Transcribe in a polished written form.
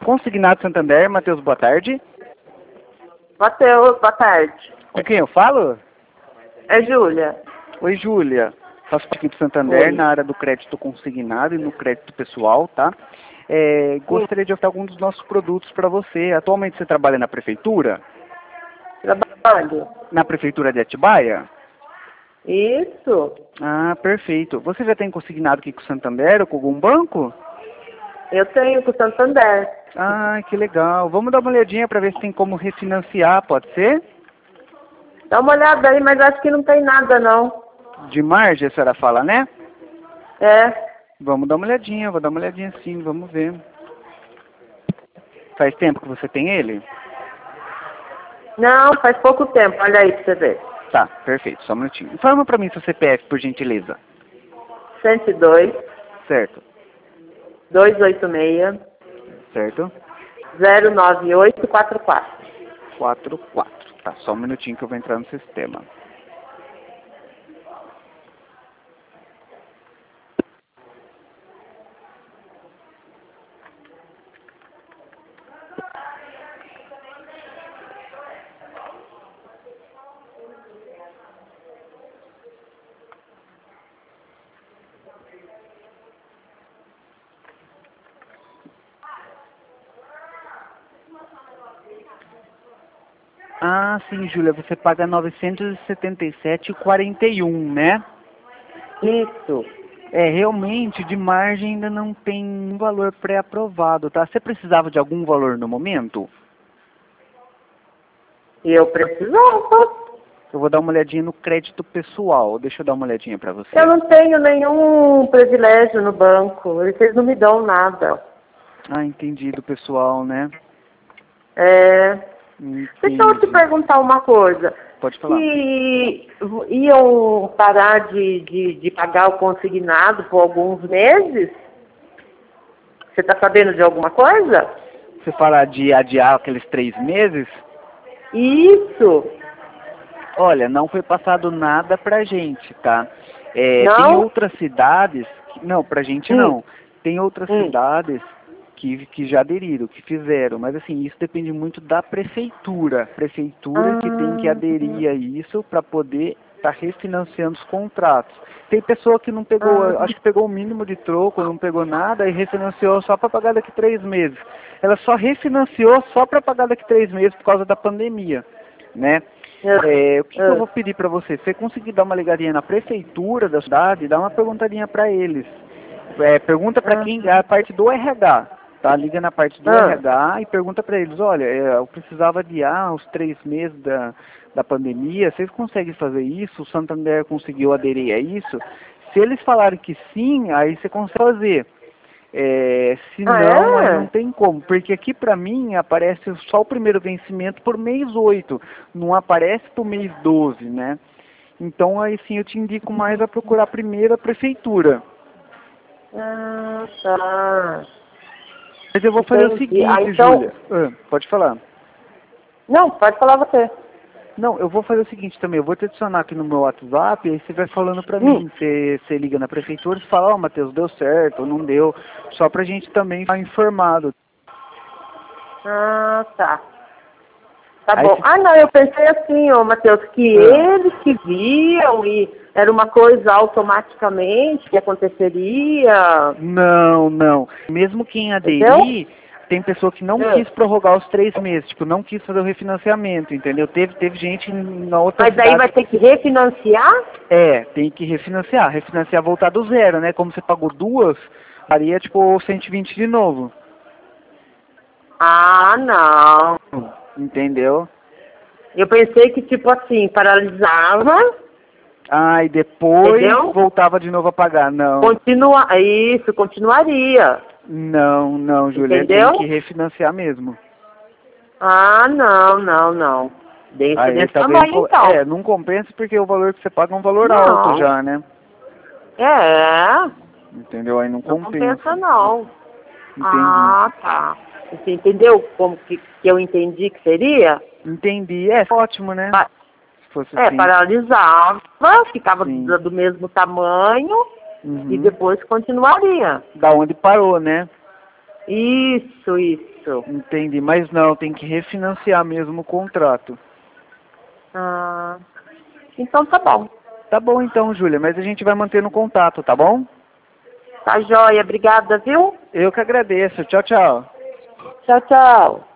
Consignado Santander, Matheus, boa tarde. Matheus, boa tarde. Com quem eu falo? É Júlia. Oi, Júlia. Faço parte aqui do Santander. Oi. Na área do crédito consignado e no crédito pessoal, tá? Gostaria de oferecer alguns dos nossos produtos para você. Atualmente você trabalha na prefeitura? Trabalho. Na prefeitura de Atibaia? Isso. Ah, perfeito. Você já tem consignado aqui com o Santander ou com algum banco? Eu tenho com o Santander. Ah, que legal. Vamos dar uma olhadinha para ver se tem como refinanciar, pode ser? Dá uma olhada aí, mas acho que não tem nada, não. De margem, a senhora fala, né? É. Vamos dar uma olhadinha, vou dar uma olhadinha sim, vamos ver. Faz tempo que você tem ele? Não, faz pouco tempo. Olha aí pra você ver. Tá, perfeito, só um minutinho. Informa pra mim seu CPF, por gentileza. 102, Certo, 286, certo. 09844. 44. Tá, só um minutinho que eu vou entrar no sistema. Ah, sim, Júlia, você paga R$ 977,41, né? Isso. Realmente, de margem ainda não tem um valor pré-aprovado, tá? Você precisava de algum valor no momento? E eu precisava. Eu vou dar uma olhadinha no crédito pessoal. Deixa eu dar uma olhadinha pra você. Eu não tenho nenhum privilégio no banco. Eles não me dão nada. Ah, entendi, do pessoal, né? Deixa eu te perguntar uma coisa. Pode falar. Se iam parar de pagar o consignado por alguns meses? Você está sabendo de alguma coisa? Você fala de adiar aqueles 3 meses? Isso. Olha, não foi passado nada pra gente, tá? Não? Tem outras cidades... Não, pra gente não. Tem outras cidades que já aderiram, que fizeram, mas assim, isso depende muito da prefeitura. Prefeitura que tem que aderir a isso para poder estar refinanciando os contratos. Tem pessoa que não pegou, acho que pegou o mínimo de troco, não pegou nada e refinanciou só para pagar daqui 3 meses. Ela só refinanciou só para pagar daqui 3 meses por causa da pandemia, né? O que eu vou pedir para você? Você conseguir dar uma ligadinha na prefeitura da cidade, dá uma perguntadinha para eles. Pergunta para quem, a parte do RH. Tá, liga na parte do RH e pergunta para eles, olha, eu precisava adiar os 3 meses da pandemia, vocês conseguem fazer isso? O Santander conseguiu aderir a isso? Se eles falarem que sim, aí você consegue fazer. Se não, aí não tem como, porque aqui para mim aparece só o primeiro vencimento por mês 8, não aparece por mês 12, né? Então aí sim eu te indico mais a procurar primeiro a prefeitura. Ah, tá. Mas eu vou fazer o seguinte, Júlia. Pode falar. Não, pode falar você. Não, eu vou fazer o seguinte também. Eu vou te adicionar aqui no meu WhatsApp, aí você vai falando pra mim. Você liga na prefeitura e fala, Matheus, deu certo ou não deu. Só pra gente também ficar informado. Ah, tá. Tá bom. Não, eu pensei assim, Matheus, que eles que viam e era uma coisa automaticamente que aconteceria. Não. Mesmo quem aderir, tem pessoa que não quis prorrogar os 3 meses, tipo, não quis fazer o refinanciamento, entendeu? Teve gente na outra Mas daí vai ter que refinanciar? Tem que refinanciar. Refinanciar voltar do zero, né? Como você pagou 2, daria tipo 120 de novo. Ah, não. Entendeu? Eu pensei que, tipo assim, paralisava. E depois voltava de novo a pagar. Não. Isso, continuaria. Não, Júlia, tem que refinanciar mesmo. Não. Deixa desse tamanho, então. Não compensa porque o valor que você paga é um valor alto já, né? Entendeu? Aí não compensa. Não. Entendi. Tá. Você entendeu como que eu entendi que seria? Entendi. Ótimo, né? Se fosse assim. Paralisava, ficava do mesmo tamanho e depois continuaria. Da onde parou, né? Isso, isso. Entendi, mas não, tem que refinanciar mesmo o contrato. Ah, então tá bom. Tá bom então, Júlia, mas a gente vai mantendo contato, tá bom? Tá joia, obrigada, viu? Eu que agradeço. Tchau, tchau. Tchau, tchau.